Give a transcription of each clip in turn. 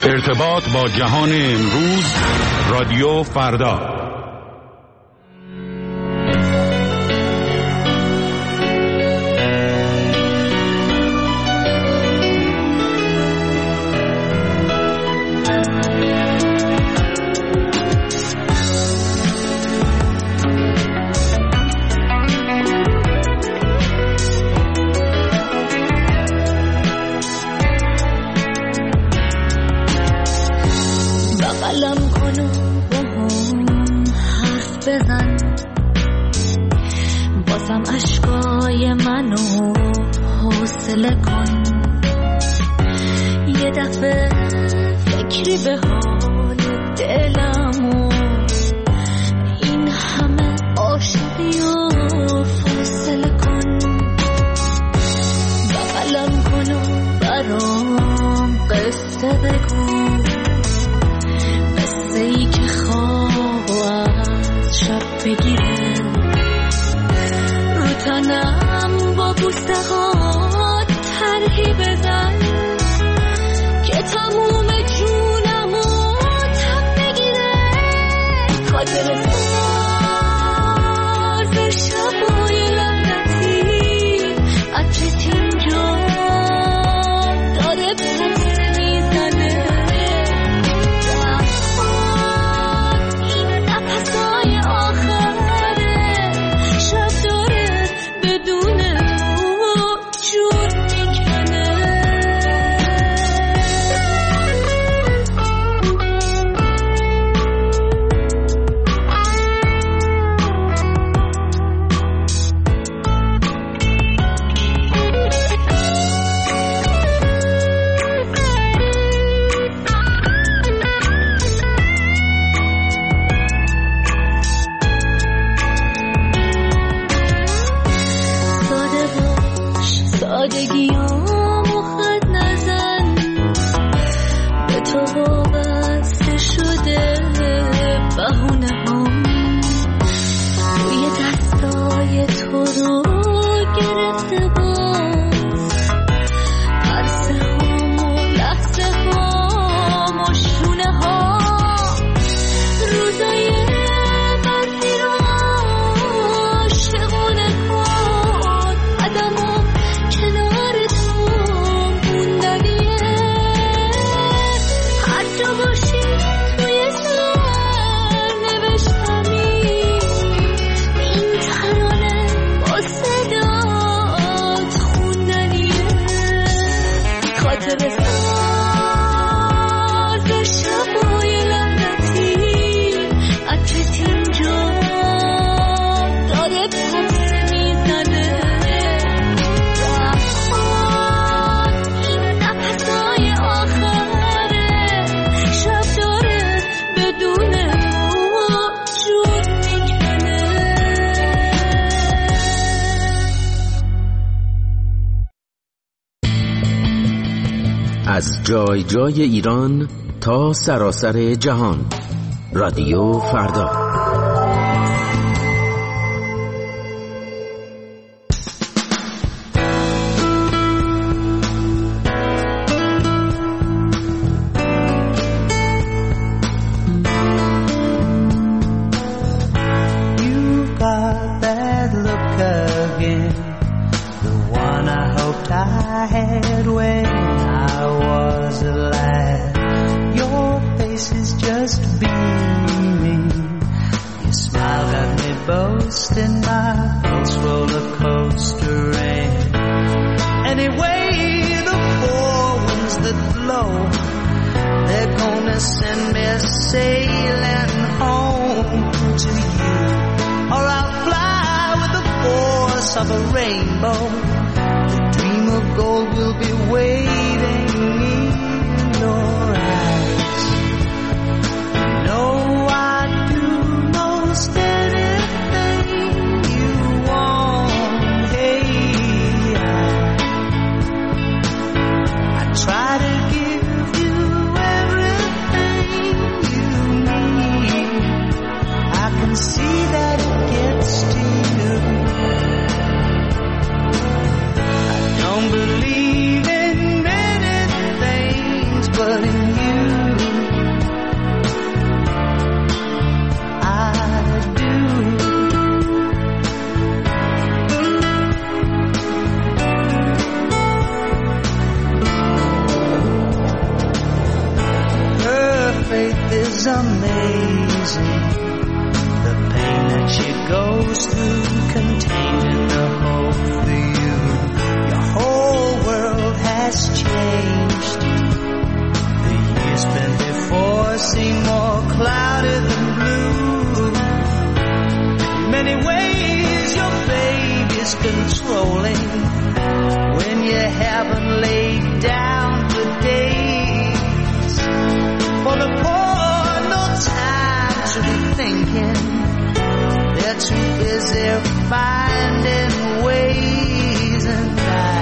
ارتباط با جهان امروز، رادیو فردا. از جای جای ایران تا سراسر جهان، رادیو فردا. Believe in many amazing. The pain that she goes through, contained in the hope for you. Your whole world has changed. The years spent before seem more clouded than blue. In many ways your baby's controlling. When you haven't laid down for days. For the poor, no time to be thinking. They're too busy finding ways, and I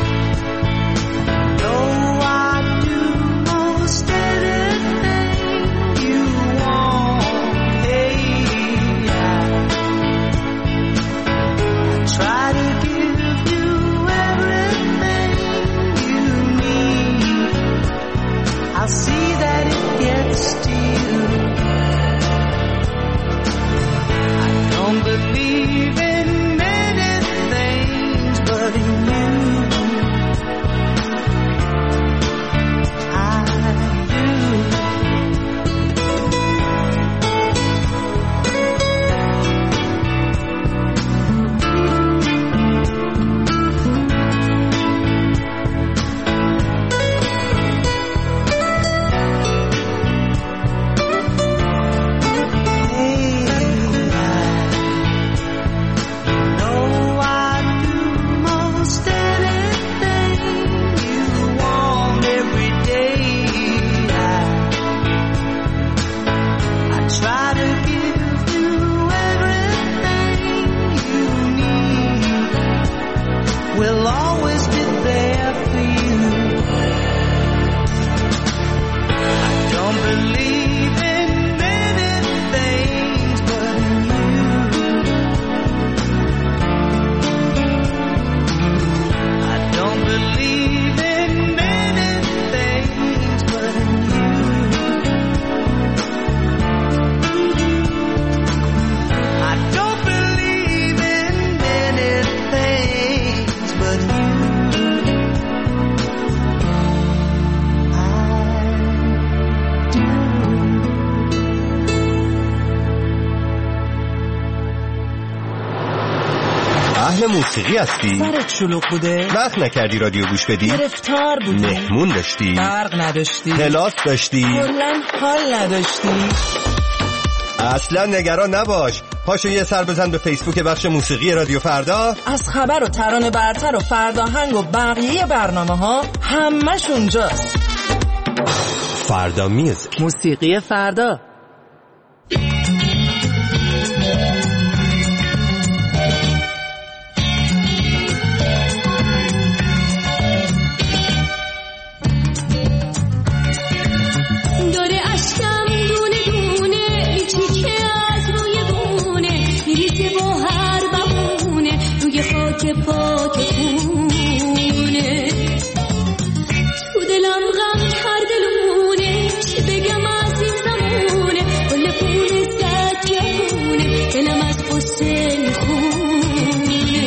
know I do most anything you want. Hey, I try to give you everything you need. I'll see that it gets to you. I don't believe in many things, but in you I do. We'll always be there for you. I don't believe in many things, but in you. I don't believe in many things, but in you. I don't believe in many things, but you. اهل موسیقی هستی؟ سرت شلوغ بوده؟ وقت نکردی رادیو گوش بدی؟ گرفتار بودی؟ مهمون داشتی؟ برق نداشتی؟ پلاس داشتی؟ کلاً حال نداشتی؟ اصلا نگران نباش. پاشو یه سر بزن به فیسبوک بخش موسیقی رادیو فردا. از خبر و ترانه برتر و فرداهنگ و بقیه برنامه ها همش اونجاست. فردا میوزیک، موسیقی فردا. که پاک خونه تو دلم غم کرده لونه، چی بگم از این زمونه، کل پول زد جوونه، دلم از قصه میخونه.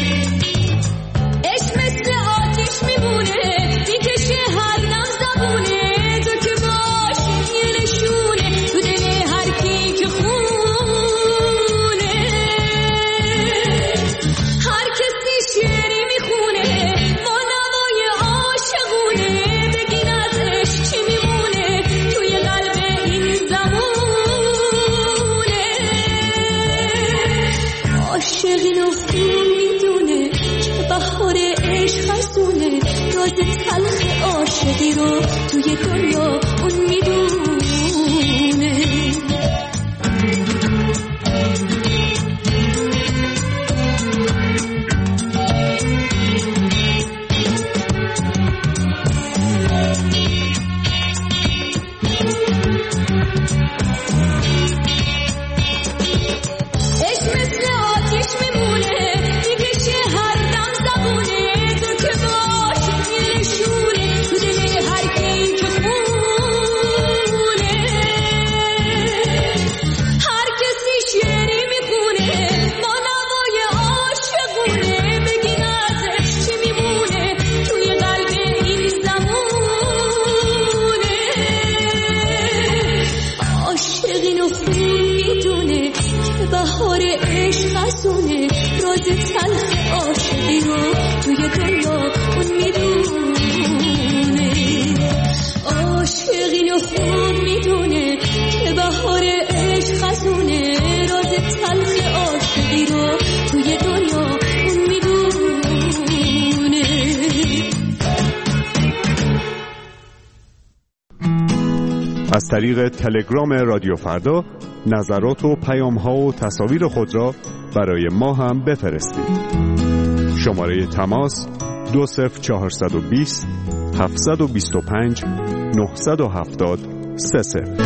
عشق مثل آتیش میمونه، میکشه هر دم زبونه، تو که باشی یه نشونه تو دل هر کی که خونه. شعری میخونه با نوای عاشقونه، بگین از عشق چی میمونه توی قلب این زمونه. عاشقین افتون میدونه که بهار عشق خزونه، راز تلخ عاشقی رو توی دنیا اون میدونه. خوب میدونه که بهار عشق خزونه راز تلخ عاشقی رو توی دنیا اون میدونه. از طریق تلگرام رادیو فردا نظرات و پیام‌ها و تصاویر خود را برای ما هم بفرستید. شماره تماس 20420 725 970 30.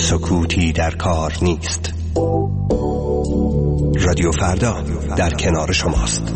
سکوتی در کار نیست. رادیو فردا در کنار شماست.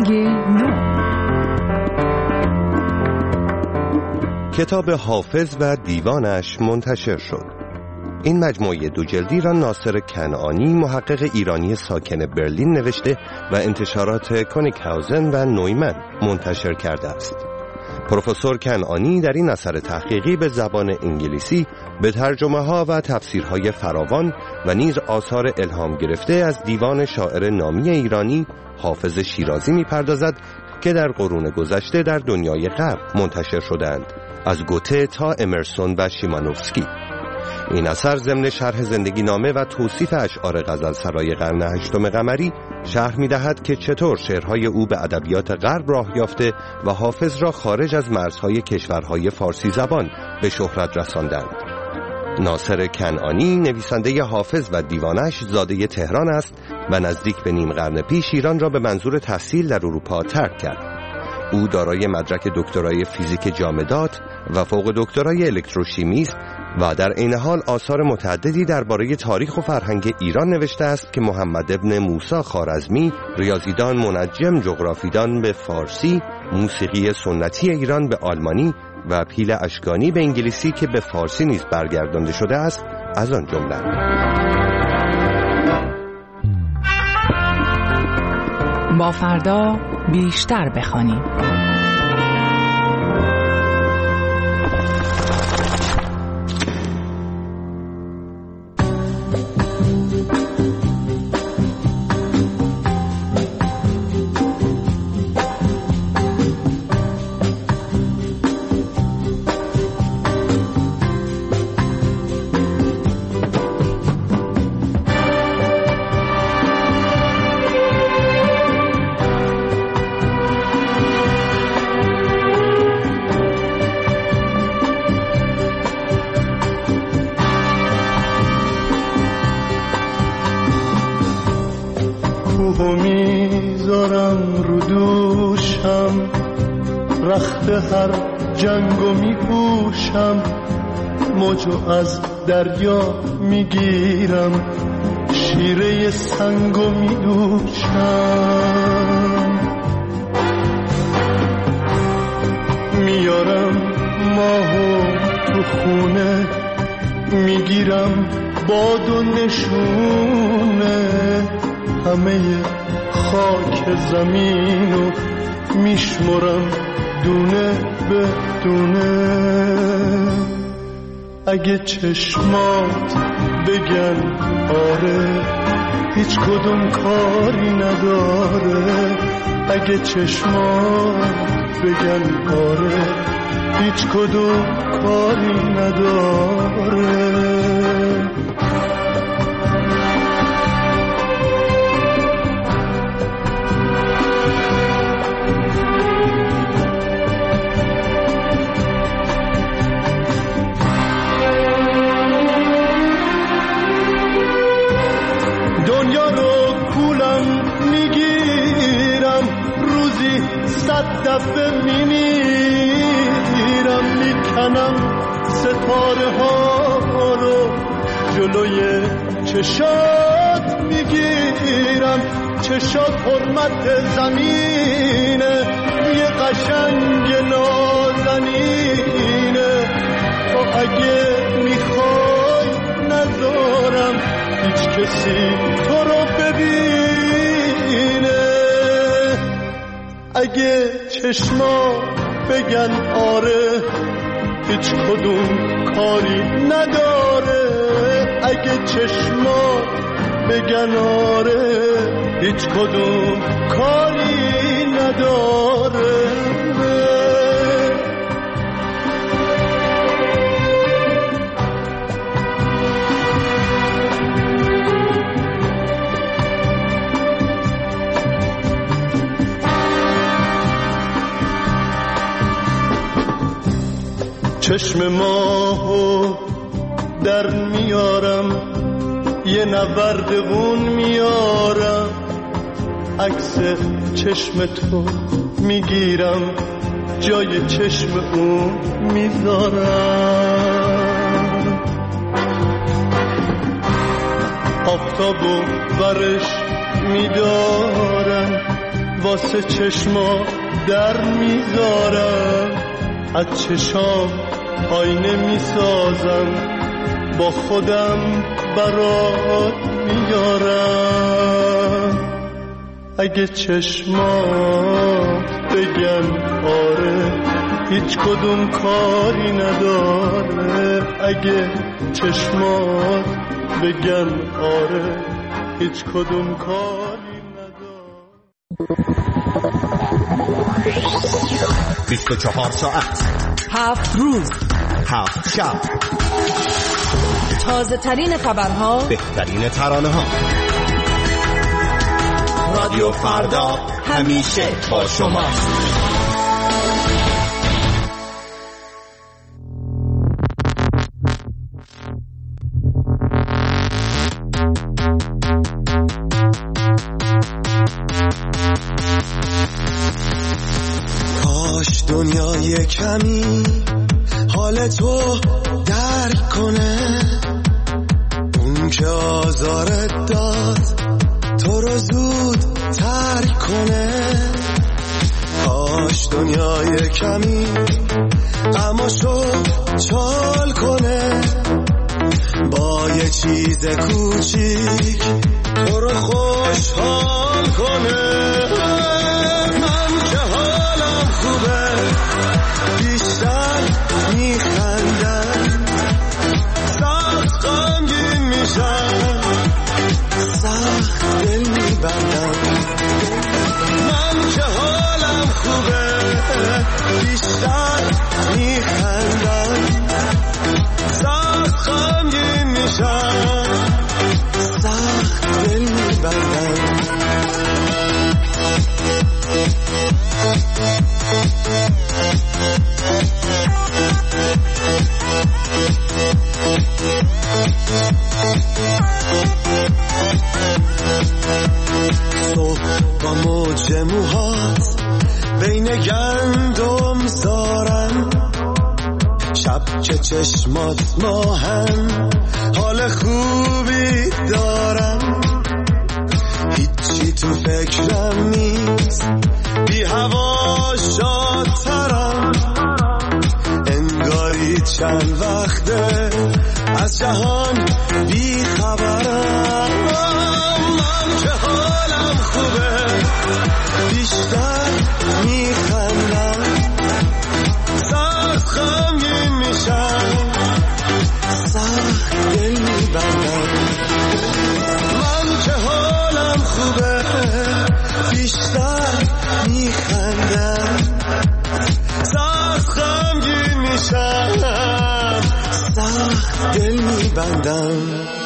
برگ نو. کتاب حافظ و دیوانش منتشر شد. این مجموعه 2 جلدی را ناصر کنعانی محقق ایرانی ساکن برلین نوشته و انتشارات کونیکهاوزن و نویمن منتشر کرده است. پروفسور کنعانی در این اثر تحقیقی به زبان انگلیسی به ترجمه ها و تفسیرهای فراوان و نیز آثار الهام گرفته از دیوان شاعر نامی ایرانی حافظ شیرازی می‌پردازد که در قرون گذشته در دنیای غرب منتشر شدند، از گوته تا امرسون و شیمانوفسکی. این اثر ضمن شرح زندگی نامه و توصیف اشعار غزلسرای قرن 8 قمری شرح می‌دهد که چطور شعرهای او به ادبیات غرب راه یافته و حافظ را خارج از مرزهای کشورهای فارسی زبان به شهرت رساندند. ناصر کنعانی نویسنده حافظ و دیوانش زاده تهران است و نزدیک به نیم قرن پیش ایران را به منظور تحصیل در اروپا ترک کرد. او دارای مدرک دکترای فیزیک جامدات و فوق دکترای الکتروشیمی است و در عین حال آثار متعددی درباره تاریخ و فرهنگ ایران نوشته است که محمد ابن موسی خوارزمی، ریاضیدان منجم جغرافیدان به فارسی، موسیقی سنتی ایران به آلمانی و پیل اشکانی به انگلیسی که به فارسی نیز برگردانده شده است از آن جمله. با فردا بیشتر بخوانیم. میذارم رو دوشم، رخت هر جنگو میپوشم، موجو از دریا میگیرم، شیره سنگو میدوشم، میارم ماهو تو خونه، میگیرم باد و نشونه، همه خاک زمینو میشمرم دونه به دونه. اگه چشمات بگن آره هیچ کدوم کاری نداره، اگه چشمات بگن آره هیچ کدوم کاری نداره. دنیا رو کولم میگیرم، روزی 100 دفعه میمیرم، میکنم ستاره ها رو جلوی چشات میگیرم، چشات حرمت زمینه، یه قشنگ نازنینه، تو اگه میخوای نذارم هیچ کسی تو رو ببینه. اگه چشما بگن آره هیچ کدوم کاری نداره، اگه چشما بگن آره هیچ کدوم کاری نداره. چشم ماهو در میارم، یه نوردون میارم، عکس چشم تو میگیرم، جای چشم اون میذارم، آفتابو برش میدارم، واسه چشما در میذارم، از چشام آینه میسازم، با خودم برات میارم. اگه چشمات بگن آره هیچ کدوم کاری نداره، اگه چشمات بگن آره هیچ کدوم کاری نداره. 24 ساعت 7 روز 7 شب، تازه ترین خبرها، بهترین ترانه ها. رادیو فردا همیشه با شما. کاش دنیای کمی حال تو درک کنه، اون که آزارت داد تو رو زود ترک کنه. کاش دنیای کمی غماشو چال کنه، با یه چیز کوچیک تو رو خوشحال کنه. من که حالم خوبه بیشتر میخندم، سخت غمگین میشم، سخت دل میبندم. من که حالم خوبه بیشتر میخندم، سخت غمگین میشم، سخت دل میبندم. صبح با موج موهات بین گندم زارم، شب که چشمات ماهم حال خوبی دارم. هیچی تو فکرم نیست، بی هوا شادترم، انگاری چند وقته از جهان بی خبرم. من که حالم خوبه بیشتر میخندم، سخت غمگین میشم، سخت دل میبندم. من که حالم خوبه بیشتر میخندم، سخت غمگین میشم، سخت دل میبندم.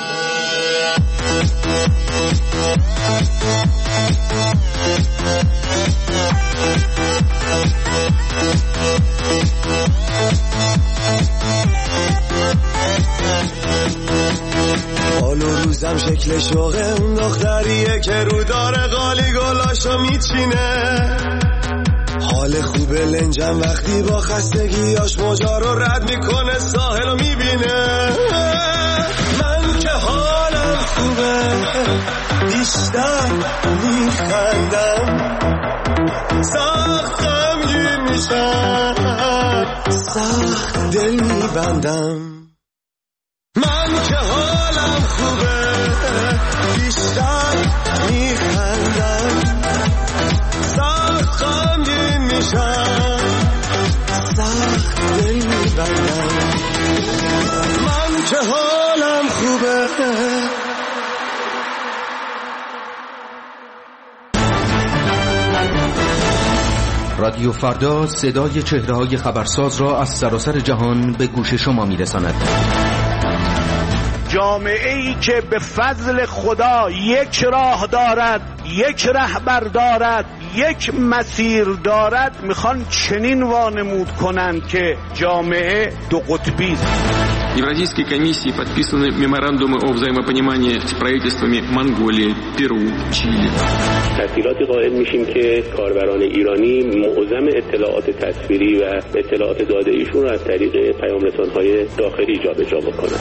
حال و روزم شکل شوقه اون دختریه که رو داره قالی گلاشو میچینه. حال خوبه لنجم وقتی با خستگیاش موجا رو رد میکنه، ساحل رو میبینه. من که حالم خوبه بیشتر میخندم، سخت غمگین میشم، سخت دل میبندم. من که حالم خوبه بیشتر میخندم، سخت غمگین میشم، سخت دل میبندم. من که حالم خوبه. رادیو فردا صدای چهره‌های خبرساز را از سراسر جهان به گوش شما میرساند. جامعه‌ای که به فضل خدا یک راه دارد، یک رهبر دارد، یک مسیر دارد، میخوان چنین وانمود کنند که جامعه دو قطبی است. Евразийской комиссии подписаны меморандумы о взаимопонимании с правительствами Монголии, Перу, Чили. تسهیلاتی قائل میشیم که کاربران ایرانی معظم اطلاعات تصویری و اطلاعات داده ایشون رو از طریق پیام‌رسان‌های داخلی جابجا بکنند.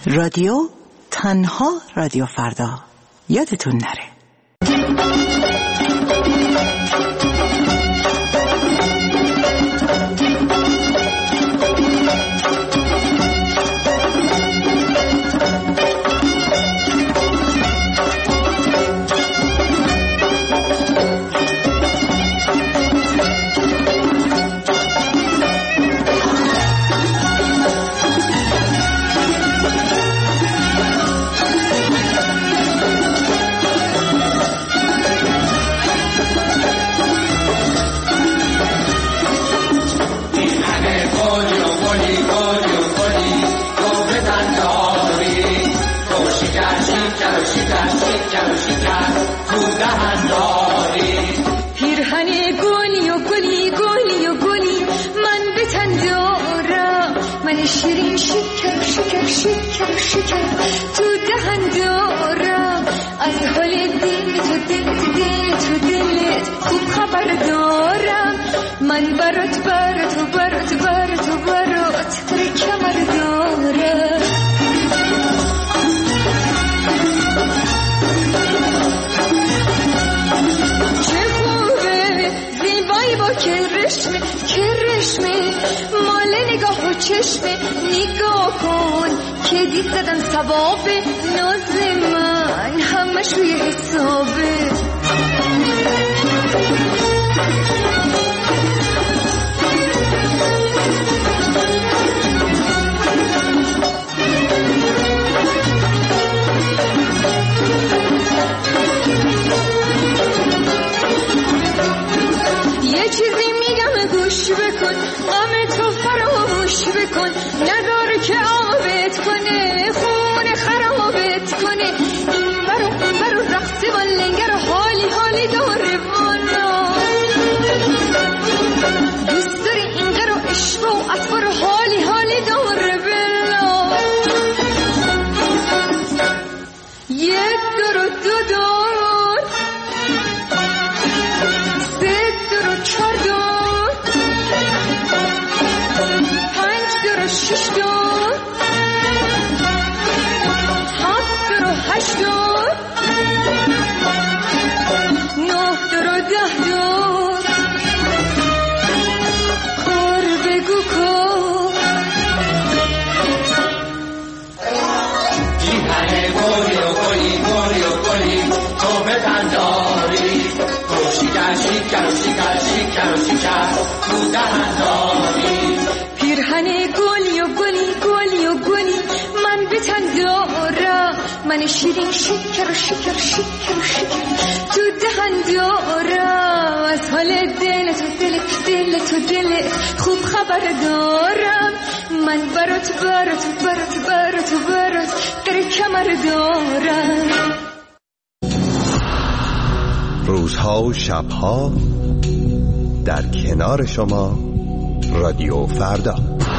رادیو، تنها رادیو فردا. یادتون نره. شیرین شکر شکر شکر شکر تو دهن دارم، از حال دل تو دلت خوب خبر دارم. من برات در کمر دارم. چه خوبه زیبایی با کرشمه مال نگاه و چشمه. نگاه کن که دید زدم ثواب ناز من همش روی حسابه. یه چیزی میگم گوش بکن، غم تو فراموش بکن، نداره که آبت کنه خون خرابت کنه. این برو رقص و لنگر حالی داره بالا. دوست داری این قرو عشق و اطفار حالی داره بلا. یک دور و دو دور، سه دور و چهار دور، پنج دور و شش دور، هفت دور و هشت دور، نه دور و ده دور. کار بگو کار. جیهن گلی و گلی تو به تنداری، تو شکر تو دهنداری. پیرهن گلی و گلی من به تن دارم، من شیرین شکر تو دهن دارم. از حال دل تو خوب خبر دارم. من برات در کمر دارم. روزها و شبها در کنار شما، رادیو فردا.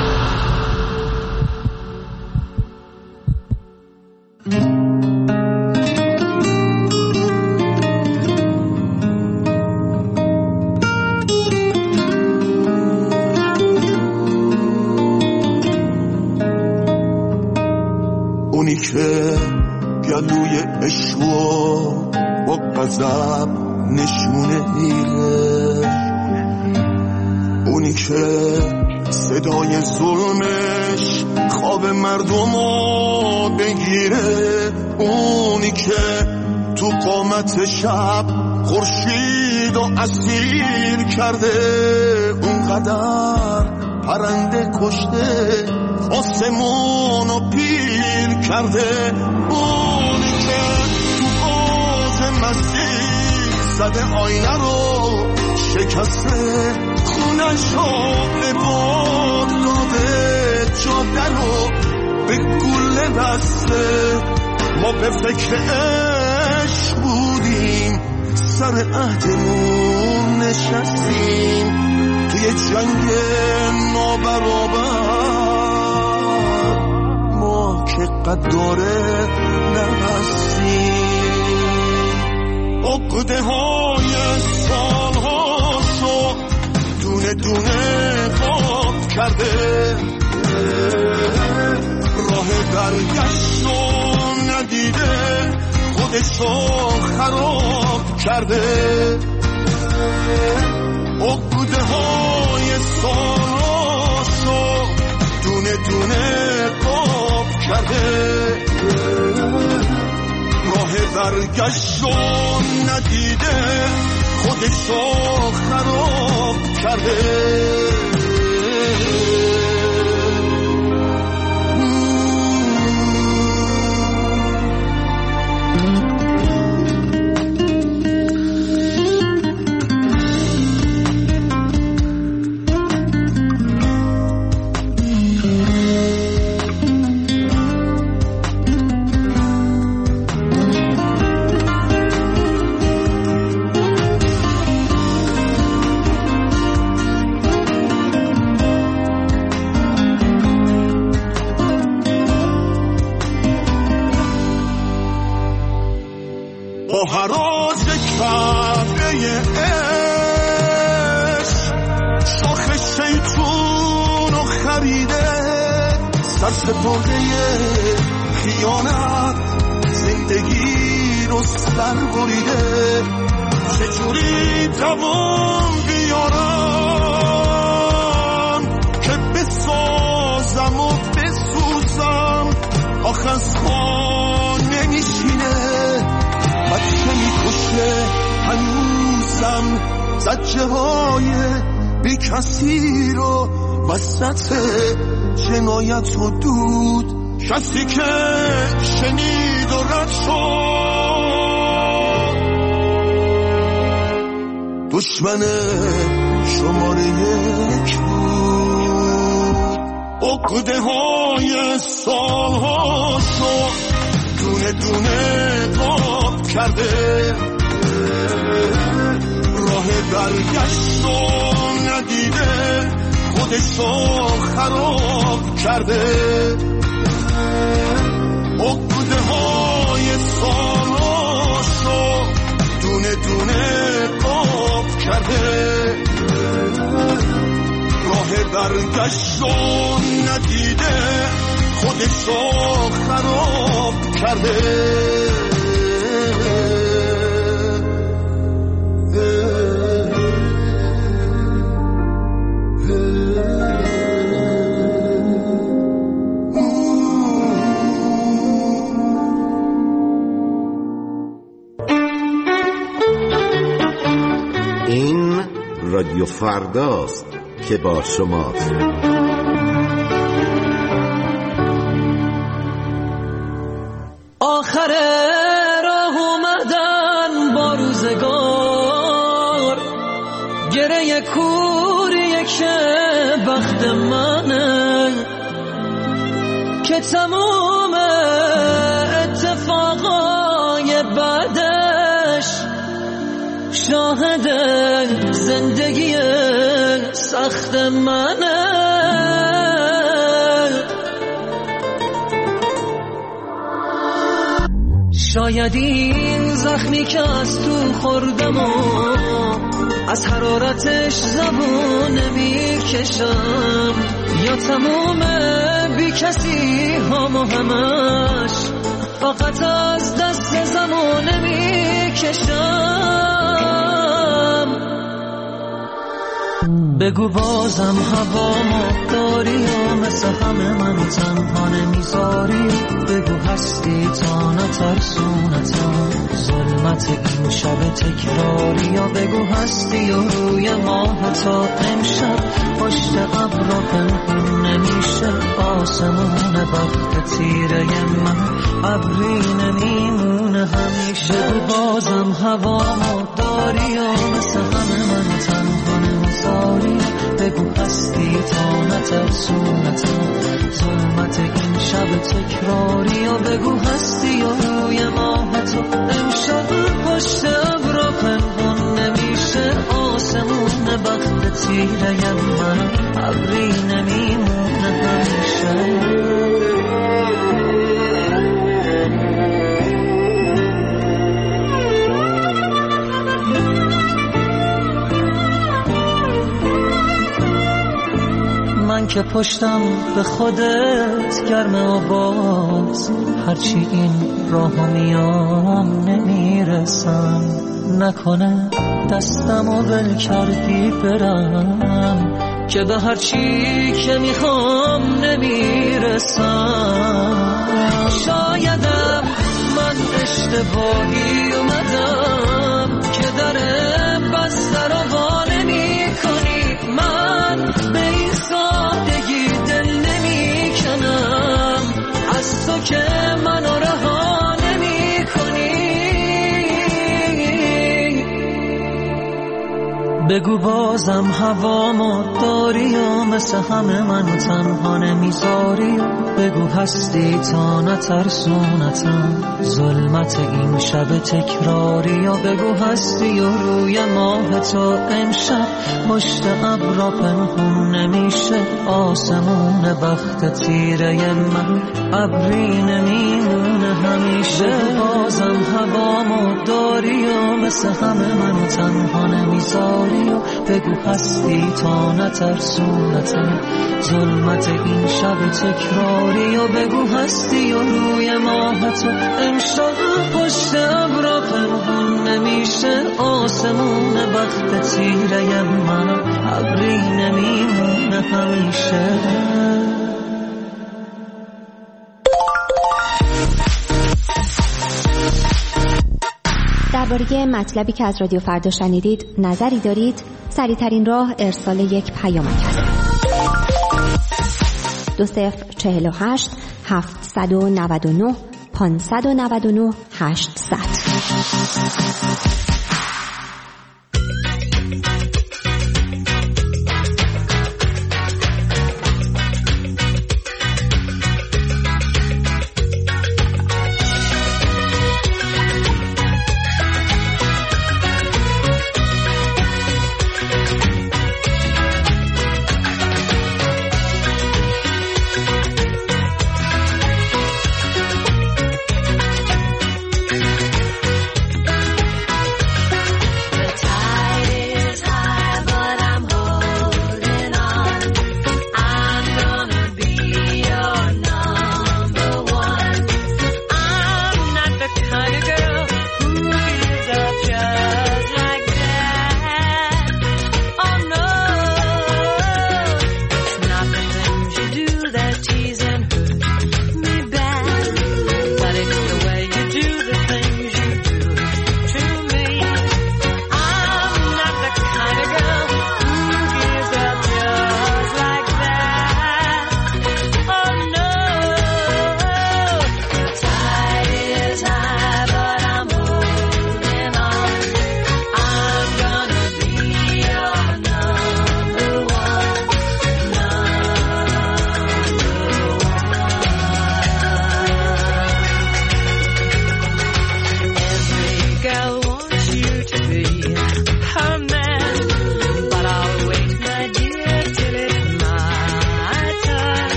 اونی که گلوی عشقو با غضب نشونه میره، اونی که صدای ظلمش خواب مردمو بگیره، اونی که تو قامت شب خورشید و اسیر کرده، اونقدر پرنده کشته آسمونو پیر کرده، اونی که تو آز مسیح زده آینه رو شکسته، خونشو به باد داده، جاده رو به گله بسته. ما به فکر عشق بودیم، سر عهدمون نشستیم، توی جنگ نابرابر ما که قداره نبستیم. عقده های سالهاشو دونه دونه پاک کرده، راه برگشتو ندیده خودشو خراب کرده عقده های سالاشو دونه دونه قاب کرده راه برگشتو ندیده خودشو خراب کرده با هراز کعبه عشق شاخ شیطونو خریده سرسپرده خیانت زندگی رو سر بریده چجوری دوام بیارم که بسازم و بسوزم آخه از پا نمیشینه بچه میکشه هنوزم زجه های بی کسی رو وسط جنایت و دود کسی که شنید و رد شد دشمن شماره 1 بود عقده های سالهاشو دونه دونه قاب کرده راه برگشتو ندیده خودشو خراب کرده عقده های سالاشو دونه دونه قاب کرده راه برگشتو ندیده خودشو خراب کرده این رادیو فرداست که با شماست. آخر راه اومدن با روزگار گره کوریه که بخت منه که تموم اتفاقای بعدش شاهد زندگی سخت منه شاید این زخمی که از تو خوردم و از حرارتش زبون نمیکشم یا تموم بی کسی هم و همش فقط از دست زمان نمیکشم بگو بازم هوامو داری و مثل همه منو تنها نمیذاری بگو هستی تا نترسونتم ظلمت این شب تکراری یا بگو هستی و روی ماه تا امشب پشت ابرا پنهون نمیشه آسمون بخت تیره من ابری نمیمونه همیشه بگو بازم هوامو داری و مثل همه منو تنها نمیذاری بگو هستی تا نترسونتم ظلمت این شب تکراری و بگو هستی و روی ماه تو امشب پشت ابرا پنهون نمیشه آسمون بخت تیره من ابری نمیمونه همیشه من من که پشتم به خودت گرمه و باز هرچی این راهو میام نمیرسم. نکنه دستمو ول کردی برم که به هرچی که میخوام نمیرسم. شایدم من اشتباهی اومدم که در بسته رو وا نمی‌کنی. من به این سادگی دل نمی‌کنم از تو که منو رها نمی‌کنی. بگو بازم هوامو داری و مثل همه منو تنها نمیذاری. بگو هستی تا نترسونتم ظلمت این شب تکراری. و بگو هستی و روی ماه تو امشب پشت ابرا پنهون نمیشه. آسمون بخت تیره من ابری نمیمونه همیشه. بازم هوامو داری و مثل همه منو تنها نمیذاری. و بگو هستی تا نترسونتم ظلمت این شب تکراری. و بگو هستی و روی ماه تو امشب پشت ابرا پنهون نمیشه. آسمون بخت تیره من ابری نمیمونه همیشه. درباره مطلبی که از رادیو فردا شنیدید نظری دارید؟ سریع‌ترین راه ارسال یک پیامک است. 2048 799 599 800.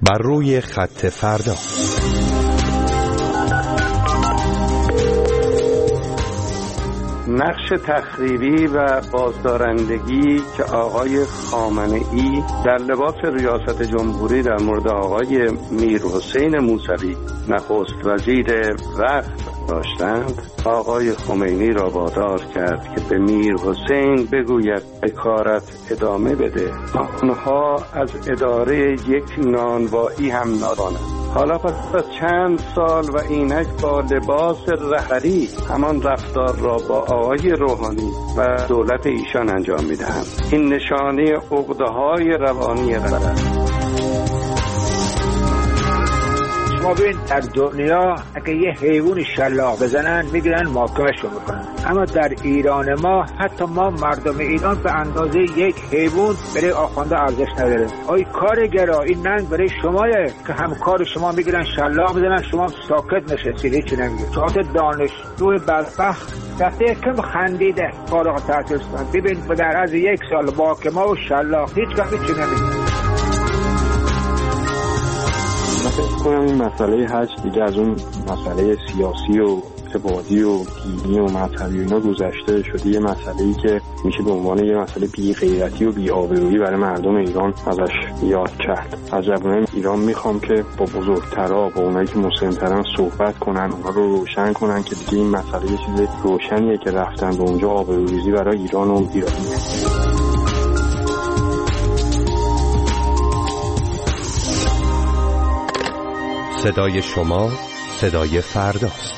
بر روی خط فردا. نقش تخریبی و بازدارندگی که آقای خامنه‌ای در لباس ریاست جمهوری در مورد آقای میرحسین موسوی نخست وزیر وقت داشتند، آقای خمینی را وادار کرد که به میرحسین بگوید حکارت ادامه بده. آنها از اداره یک نانوایی هم نادانند. حالا پس از چند سال و اینک با لباس رهبری همان رفتار را با آقای روحانی و دولت ایشان انجام میدهند. این نشانه عقده‌های روانی رهبر. ما ببین در دنیا اگه یه حیوان شلاق بزنن میگیرن محاکمه‌شون میکنن، اما در ایران ما حتی ما مردم ایران به اندازه یک حیوان برای آخونده ارزش نداره. آی کارگرا، این ننگ برای شمایه که همکار شما میگیرن شلاق بزنن، شما ساکت نشستید هیچی نمیگید. چهات دانشجو بدبخت رفته کم خندیده فارغ التحصیل شدن، ببین در از یک سال محاکمه و شلاق هیچی نمیگید. من فکر کنم این مسئله حج دیگه از اون مسئله سیاسی و اعتقادی و دینی و مذهبی و اینا گذشته شده، یه مسئله‌ای که میشه به عنوان یه مسئله بی غیرتی و بی آبرویی برای مردم ایران ازش یاد کرد. از جوانان ایران میخوام که با بزرگترها، با اونایی که مسن‌ترن صحبت کنن، اونها رو روشن کنن که دیگه این مسئله یه چیز روشنیه که رفتن به اونجا آبروریزی برای ایران و ایرانیه. صدای شما صدای فرداست.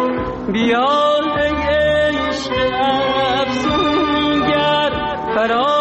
بیا ای عشق افسونگر فرا